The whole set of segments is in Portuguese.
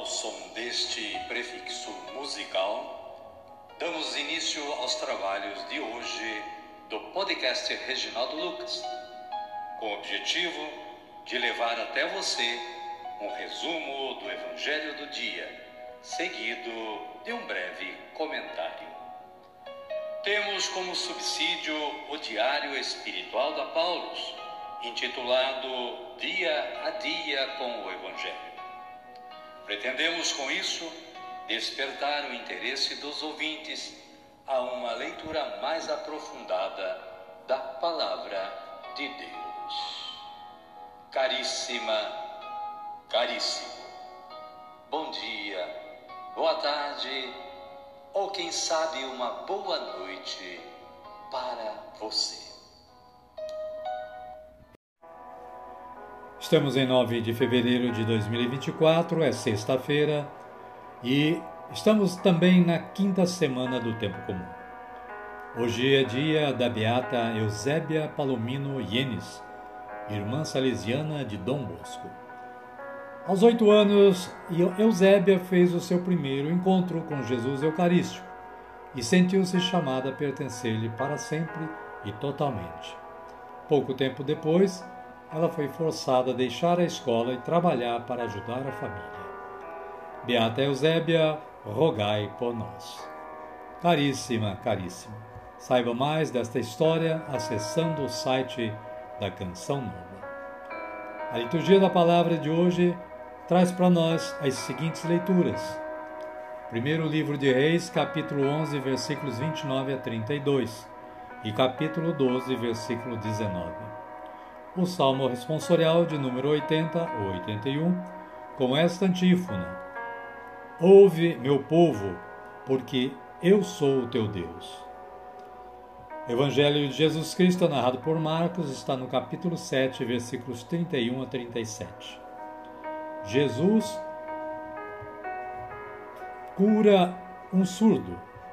som deste prefixo musical, damos início aos trabalhos de hoje do podcast Reginaldo Lucas, com o objetivo de levar até você um resumo do Evangelho do dia, seguido de um breve comentário. Temos como subsídio o Diário Espiritual da Paulus, intitulado Dia a Dia com o Evangelho. Pretendemos com isso despertar o interesse dos ouvintes a uma leitura mais aprofundada da Palavra de Deus. Caríssima, caríssimo, bom dia, boa tarde ou quem sabe uma boa noite para você. Estamos em 9 de fevereiro de 2024, é sexta-feira e estamos também na quinta semana do Tempo Comum. Hoje é dia da beata Eusébia Palomino Yenes, irmã salesiana de Dom Bosco. Aos 8 anos, Eusébia fez o seu primeiro encontro com Jesus Eucarístico e sentiu-se chamada a pertencer-lhe para sempre e totalmente. Pouco tempo depois, ela foi forçada a deixar a escola e trabalhar para ajudar a família. Beata Eusébia, rogai por nós. Caríssima, caríssimo, saiba mais desta história acessando o site da Canção Nova. A liturgia da palavra de hoje traz para nós as seguintes leituras. Primeiro livro de Reis, capítulo 11, versículos 29 a 32 e capítulo 12, versículo 19. O Salmo responsorial de número 80 ou 81, com esta antífona: Ouve, meu povo, porque eu sou o teu Deus. O Evangelho de Jesus Cristo, narrado por Marcos, está no capítulo 7, versículos 31 a 37. Jesus cura um surdo.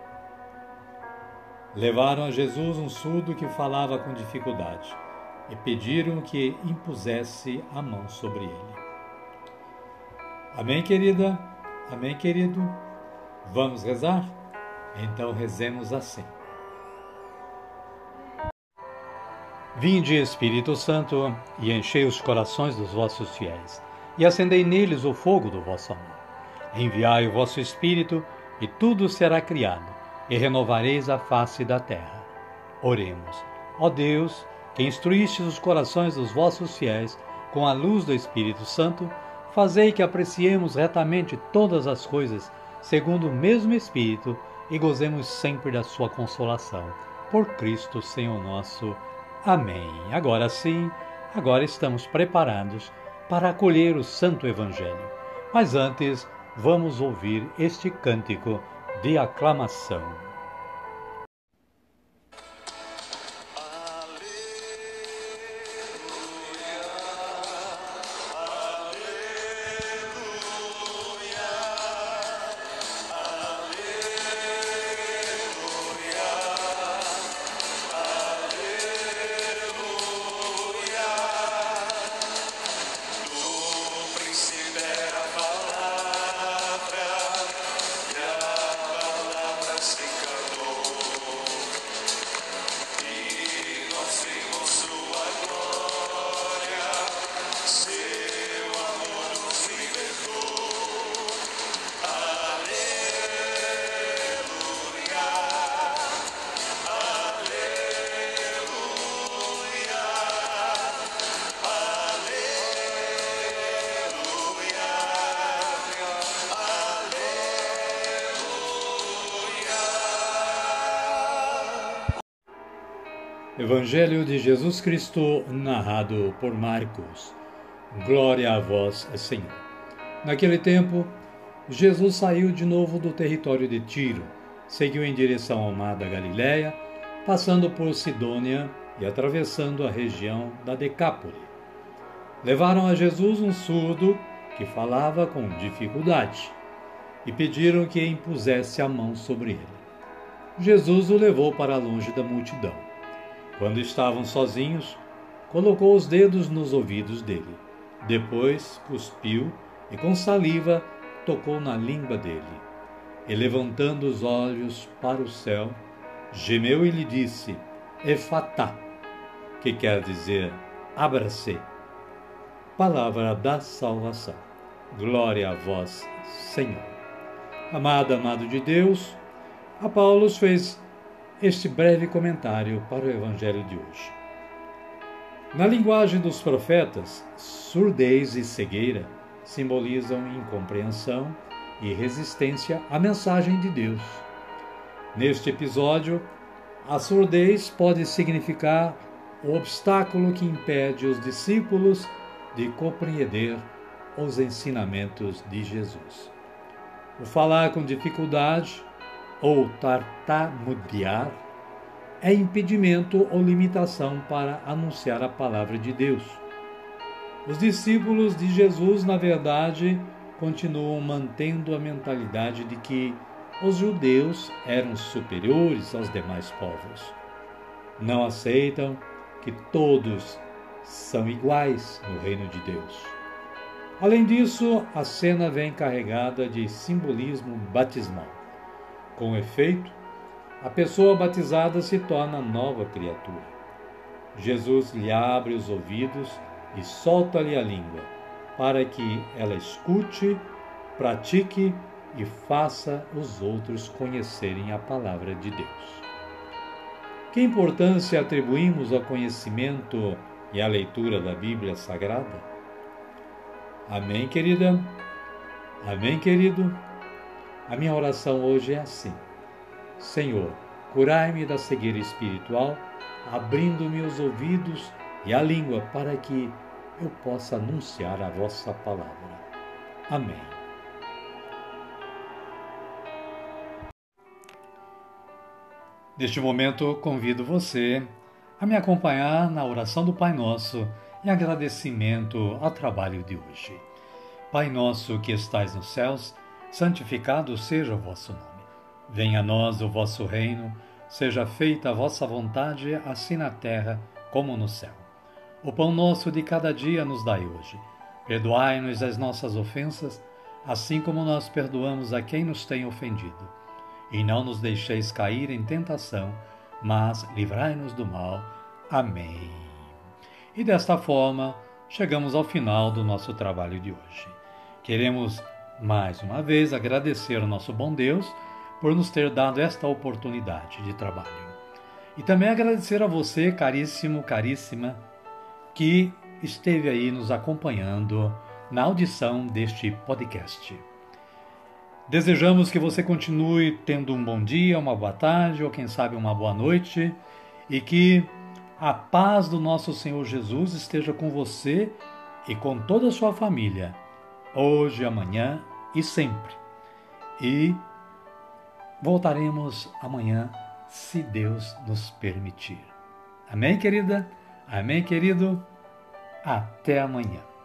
Levaram a Jesus um surdo que falava com dificuldade e pediram que impusesse a mão sobre ele. Amém, querida? Amém, querido? Vamos rezar? Então rezemos assim. Vinde, Espírito Santo, e enchei os corações dos vossos fiéis, e acendei neles o fogo do vosso amor. Enviai o vosso Espírito, e tudo será criado, e renovareis a face da terra. Oremos. Ó Deus, que instruístes os corações dos vossos fiéis com a luz do Espírito Santo, fazei que apreciemos retamente todas as coisas, segundo o mesmo Espírito, e gozemos sempre da sua consolação. Por Cristo, Senhor nosso. Amém. Agora sim, agora estamos preparados para acolher o Santo Evangelho. Mas antes, vamos ouvir este cântico de aclamação. Evangelho de Jesus Cristo, narrado por Marcos. Glória a vós, Senhor. Naquele tempo, Jesus saiu de novo do território de Tiro, seguiu em direção ao mar da Galiléia, passando por Sidônia e atravessando a região da Decápole. Levaram a Jesus um surdo que falava com dificuldade e pediram que impusesse a mão sobre ele. Jesus o levou para longe da multidão. Quando estavam sozinhos, colocou os dedos nos ouvidos dele. Depois cuspiu e com saliva tocou na língua dele. E levantando os olhos para o céu, gemeu e lhe disse: Efatá, que quer dizer abra-se. Palavra da salvação. Glória a vós, Senhor. Amado de Deus, a Paulo fez este breve comentário para o Evangelho de hoje. Na linguagem dos profetas, surdez e cegueira simbolizam incompreensão e resistência à mensagem de Deus. Neste episódio, a surdez pode significar o obstáculo que impede os discípulos de compreender os ensinamentos de Jesus. O falar com dificuldade ou tartamudear é impedimento ou limitação para anunciar a palavra de Deus. Os discípulos de Jesus, na verdade, continuam mantendo a mentalidade de que os judeus eram superiores aos demais povos. Não aceitam que todos são iguais no reino de Deus. Além disso, a cena vem carregada de simbolismo batismal. Com efeito, a pessoa batizada se torna nova criatura. Jesus lhe abre os ouvidos e solta-lhe a língua, para que ela escute, pratique e faça os outros conhecerem a palavra de Deus. Que importância atribuímos ao conhecimento e à leitura da Bíblia Sagrada? Amém, querida? Amém, querido? A minha oração hoje é assim: Senhor, curai-me da cegueira espiritual, abrindo-me os ouvidos e a língua para que eu possa anunciar a vossa palavra. Amém. Neste momento, convido você a me acompanhar na oração do Pai Nosso em agradecimento ao trabalho de hoje. Pai nosso que estais nos céus, santificado seja o vosso nome. Venha a nós o vosso reino, seja feita a vossa vontade, assim na terra como no céu. O pão nosso de cada dia nos dai hoje. Perdoai-nos as nossas ofensas, assim como nós perdoamos a quem nos tem ofendido. E não nos deixeis cair em tentação, mas livrai-nos do mal. Amém. E desta forma, chegamos ao final do nosso trabalho de hoje. Queremos, mais uma vez, agradecer ao nosso bom Deus por nos ter dado esta oportunidade de trabalho. E também agradecer a você, caríssimo, caríssima, que esteve aí nos acompanhando na audição deste podcast. Desejamos que você continue tendo um bom dia, uma boa tarde ou quem sabe uma boa noite e que a paz do nosso Senhor Jesus esteja com você e com toda a sua família, hoje, amanhã e sempre. E voltaremos amanhã, se Deus nos permitir. Amém, querida? Amém, querido? Até amanhã.